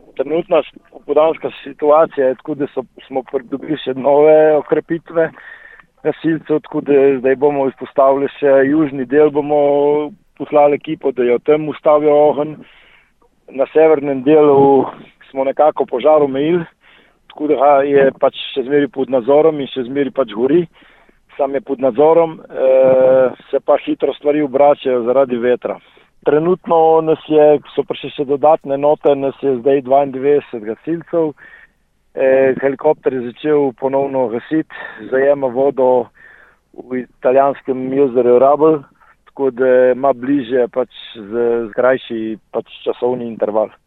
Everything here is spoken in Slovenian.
Trenutna popoldanska situacija je tako, da smo pridobili še nove okrepitve gasilcev, tako da zdaj bomo izpostavili še južni del, bomo poslali ekipo, da jo tam ustavijo ogenj. Na severnem delu smo nekako požar omejili, tako da je pač še zmeri pod nadzorom in še zmeri pač gori. Sam je pod nadzorom, se pa hitro stvari obračajo zaradi vetra. Trenutno so prišli še dodatne note, nas je zdaj 92 gasilcev. Helikopter je začel ponovno gasiti, zajema vodo v italijanskem jezeru Rabel, tako da ima bliže pač z krajši pač časovni interval.